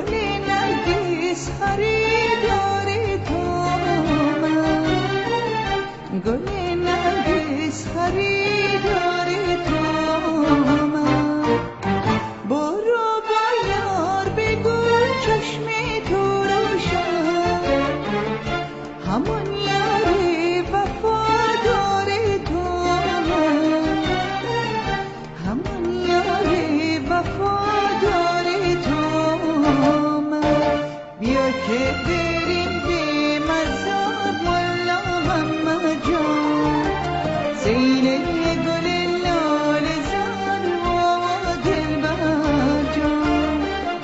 گل نرگس خریدار تو من، گل نرگس خریدار تو من. برو با یار بگو چشم تو روشن، همون یار وفادار تو من، همون یار وفادار تو من. بیا که بریم به مزار مولا محمد جان، سیل گل لاله زار و دلبر جان.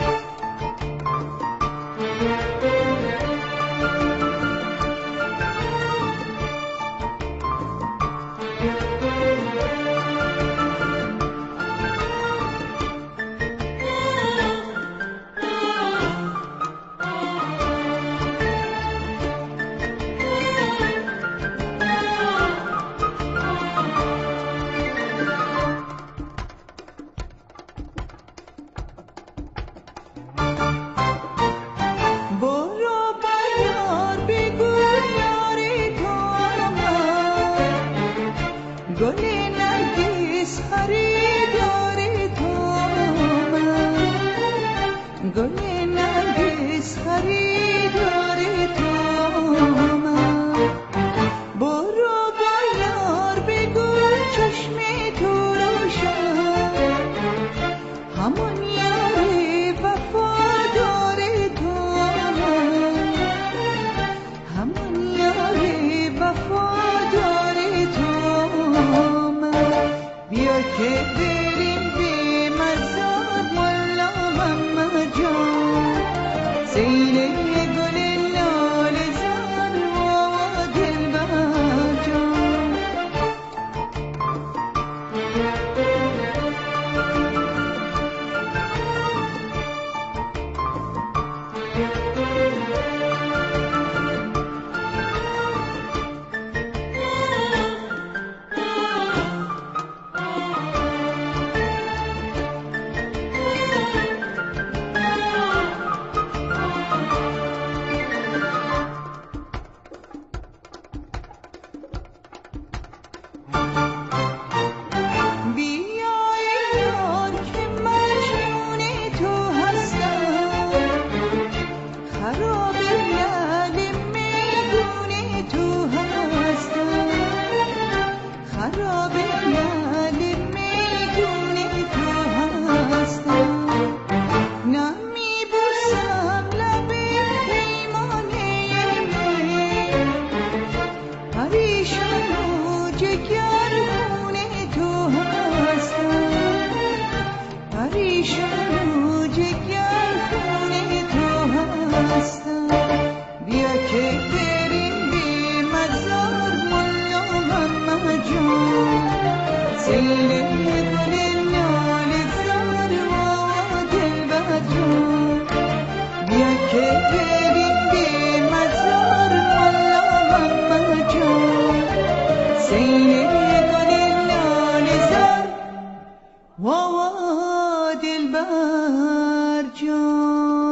برو با یار بگو یار تو من، گل نرگس خریدار تو من، گل نرگس خریدار تو من. برو با یار بگو چشم تو روشن، همون یار وفادار تو من، همون یار وفادار تو من. بیا که بریم به مزار مولا محمد جان، سیل گل لاله زار و دلبر جان. بیا ای یار که مجنون تو هستم، خراب لعل میگون تو هستم، خراب لعل میگون تو هستم. نمی بوسم لب پیمانه من، پریشان و جگرخون تو هستم، پریشان و جگرخون تو هستم. بیا که بریم به مزار مولا محمد جان، سیل گل لاله زار و دلبر جان. بیا که بریم به مزار مولا محمد جان، سیل گل لاله زار و دلبر جان.